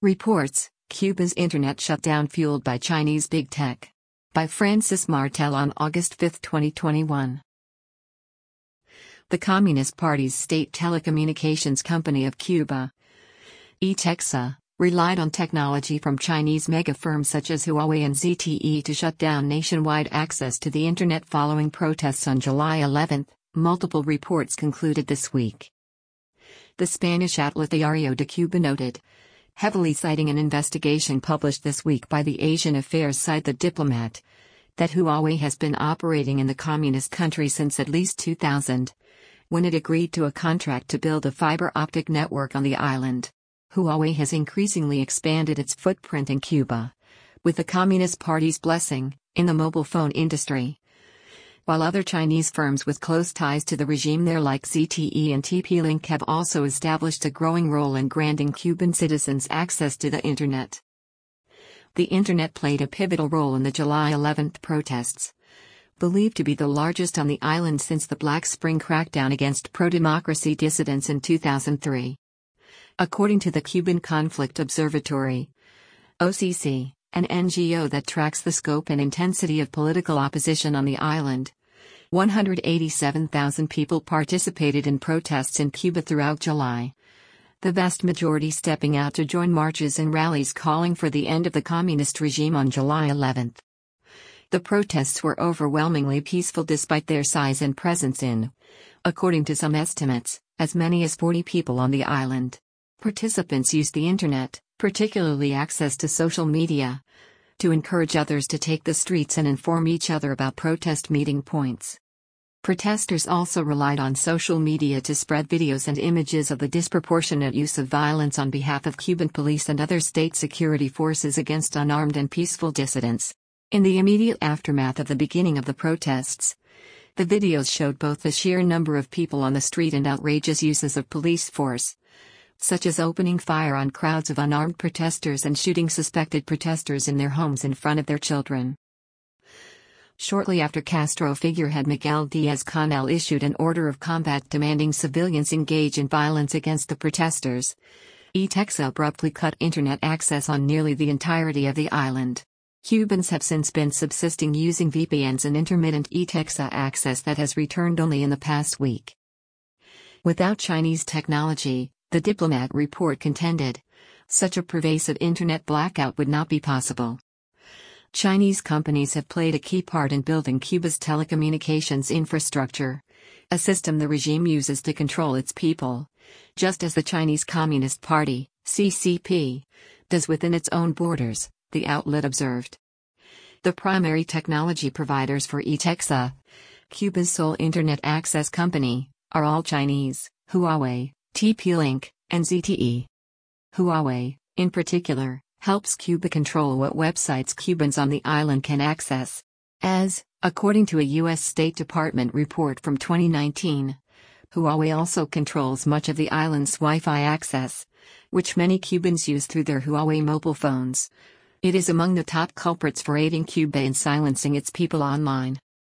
Reports, Cuba's internet shutdown fueled by Chinese big tech. By Francis Martel on August 5, 2021. The Communist Party's state telecommunications company of Cuba, ETECSA, relied on technology from Chinese mega firms such as Huawei and ZTE to shut down nationwide access to the internet following protests on July 11, multiple reports concluded this week. The Spanish outlet Diario de Cuba noted, heavily citing an investigation published this week by the Asian affairs site The Diplomat, that Huawei has been operating in the communist country since at least 2000, when it agreed to a contract to build a fiber optic network on the island. Huawei has increasingly expanded its footprint in Cuba, with the Communist Party's blessing, in the mobile phone industry. While other Chinese firms with close ties to the regime there like ZTE and TP-Link have also established a growing role in granting Cuban citizens access to the internet. The internet played a pivotal role in the July 11 protests, believed to be the largest on the island since the Black Spring crackdown against pro-democracy dissidents in 2003. According to the Cuban Conflict Observatory, OCC, an NGO that tracks the scope and intensity of political opposition on the island, 187,000 people participated in protests in Cuba throughout July, the vast majority stepping out to join marches and rallies calling for the end of the communist regime on July 11. The protests were overwhelmingly peaceful despite their size and presence in, according to some estimates, as many as 40 people on the island. Participants used the internet, particularly access to social media, to encourage others to take the streets and inform each other about protest meeting points. Protesters also relied on social media to spread videos and images of the disproportionate use of violence on behalf of Cuban police and other state security forces against unarmed and peaceful dissidents. In the immediate aftermath of the beginning of the protests, the videos showed both the sheer number of people on the street and outrageous uses of police force, such as opening fire on crowds of unarmed protesters and shooting suspected protesters in their homes in front of their children. Shortly after Castro figurehead Miguel Díaz-Canel issued an order of combat demanding civilians engage in violence against the protesters, ETECSA abruptly cut internet access on nearly the entirety of the island. Cubans have since been subsisting using VPNs and intermittent ETECSA access that has returned only in the past week. Without Chinese technology, the Diplomat report contended, such a pervasive internet blackout would not be possible. Chinese companies have played a key part in building Cuba's telecommunications infrastructure, a system the regime uses to control its people, just as the Chinese Communist Party, CCP, does within its own borders, the outlet observed. The primary technology providers for ETECSA, Cuba's sole internet access company, are all Chinese: Huawei, TP-Link, and ZTE. Huawei, in particular, helps Cuba control what websites Cubans on the island can access. As, according to a U.S. State Department report from 2019, Huawei also controls much of the island's Wi-Fi access, which many Cubans use through their Huawei mobile phones. It is among the top culprits for aiding Cuba in silencing its people online.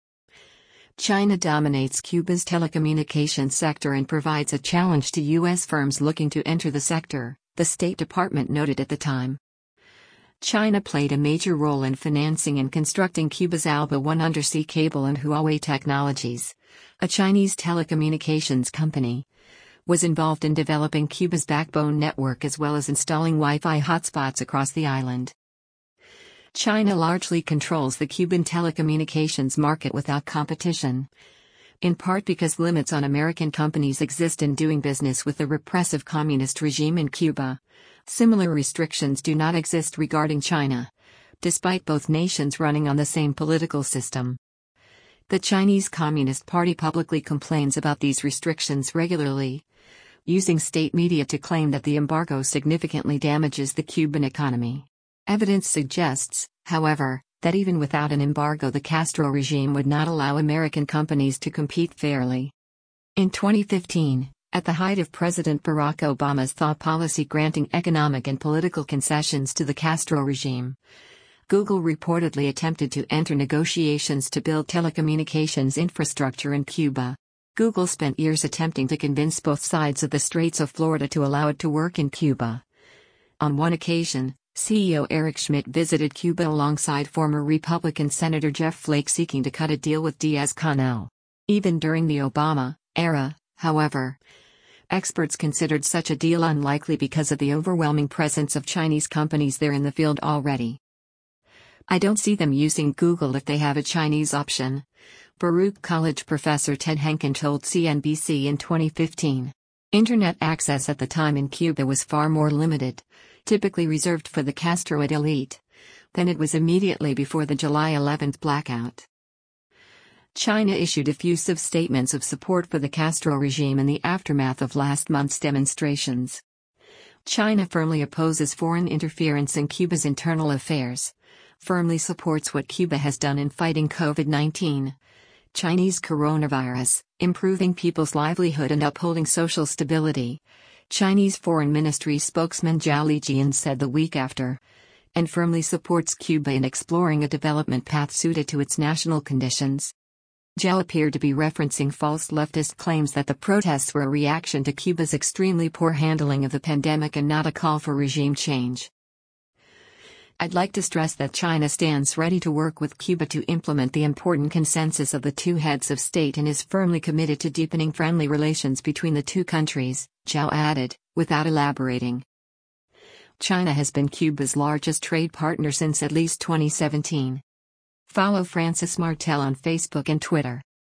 China dominates Cuba's telecommunications sector and provides a challenge to U.S. firms looking to enter the sector, the State Department noted at the time. China played a major role in financing and constructing Cuba's Alba 1 undersea cable, and Huawei Technologies, a Chinese telecommunications company, was involved in developing Cuba's backbone network as well as installing Wi-Fi hotspots across the island. China largely controls the Cuban telecommunications market without competition, in part because limits on American companies exist in doing business with the repressive communist regime in Cuba. Similar restrictions do not exist regarding China, despite both nations running on the same political system. The Chinese Communist Party publicly complains about these restrictions regularly, using state media to claim that the embargo significantly damages the Cuban economy. Evidence suggests, however, that even without an embargo the Castro regime would not allow American companies to compete fairly. In 2015, at the height of President Barack Obama's thaw policy granting economic and political concessions to the Castro regime, Google reportedly attempted to enter negotiations to build telecommunications infrastructure in Cuba. Google spent years attempting to convince both sides of the Straits of Florida to allow it to work in Cuba. On one occasion, CEO Eric Schmidt visited Cuba alongside former Republican Senator Jeff Flake seeking to cut a deal with Diaz-Canel. Even during the Obama era, however, experts considered such a deal unlikely because of the overwhelming presence of Chinese companies there in the field already. "I don't see them using Google if they have a Chinese option," Baruch College professor Ted Henkin told CNBC in 2015. Internet access at the time in Cuba was far more limited, typically reserved for the Castroid elite, than it was immediately before the July 11 blackout. China issued effusive statements of support for the Castro regime in the aftermath of last month's demonstrations. China firmly opposes foreign interference in Cuba's internal affairs, firmly supports what Cuba has done in fighting COVID-19, Chinese coronavirus, improving people's livelihood and upholding social stability, Chinese Foreign Ministry spokesman Zhao Lijian said the week after, and firmly supports Cuba in exploring a development path suited to its national conditions. Zhao appeared to be referencing false leftist claims that the protests were a reaction to Cuba's extremely poor handling of the pandemic and not a call for regime change. "I'd like to stress that China stands ready to work with Cuba to implement the important consensus of the two heads of state and is firmly committed to deepening friendly relations between the two countries," Zhao added, without elaborating. China has been Cuba's largest trade partner since at least 2017. Follow Francis Martel on Facebook and Twitter.